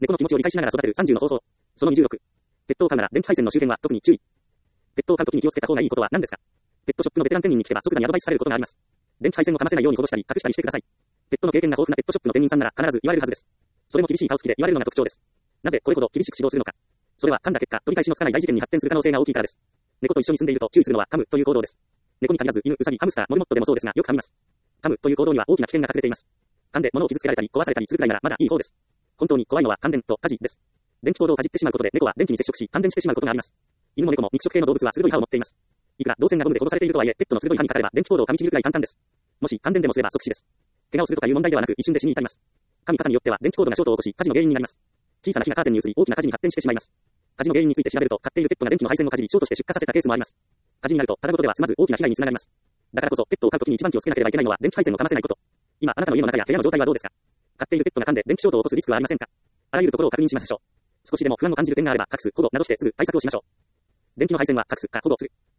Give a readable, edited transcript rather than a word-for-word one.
猫の気持ちを理解しながら育てる30の方法。その26。ペットを飼うなら電気配線の周辺は特に注意。ペットを飼うときに気をつけた方がいいことは何ですか？ペットショップのベテラン店員に聞けば即座にアドバイスされることがあります。電気配線をかませないようにほどしたり隠したりしてください。ペットの経験が豊富なペットショップの店員さんなら必ず言われるはずです。それも厳しい顔つきで言われるのが特徴です。なぜこれほど厳しく指導するのか。それは噛んだ結果、取り返しのつかない大事件に発展する可能性が大きいからです。猫と一緒に住んでいると注意するのは噛むという行動です。猫に限らず犬、ウサギ、ハムスター、モルモットでもそうですが、よく噛みます。噛むという行動には大きな危険が隠れています。噛んで物を傷つけられたり壊されたりするくらいならまだいい方です。本当に怖いのは感電と火事です。電気コードをかじってしまうことで猫は電気に接触し感電してしまうことがあります。犬も猫も肉食系の動物は鋭い歯を持っています。いくら導線がゴムで殺されているとはいえ、ペットの鋭い歯にかかれば電気コードを噛みちぎるくらい簡単です。もし感電でもすれば即死です。怪我をするとかいう問題ではなく一瞬で死に至ります。噛み方によっては電気コードがショートを起こし火事の原因になります。小さな火がカーテンに移り大きな火事に発展してしまいます。火事の原因について調べると飼っているペットが電気の配線をかじりショートして出火させたケースもあります。火事になるとただごとでは済まず大きな被害につながります。だからこそペットを飼うときに一番気をつけなければいけないのは電気配線をかませないこと。今あなたの家の中や部屋の状態はどうですか？飼っているペットが噛んで電気ショートを起こすリスクはありませんか？あらゆるところを確認しましょう。少しでも不安を感じる点があれば隠す、保護などしてすぐ対策をしましょう。電気の配線は隠すか保護する。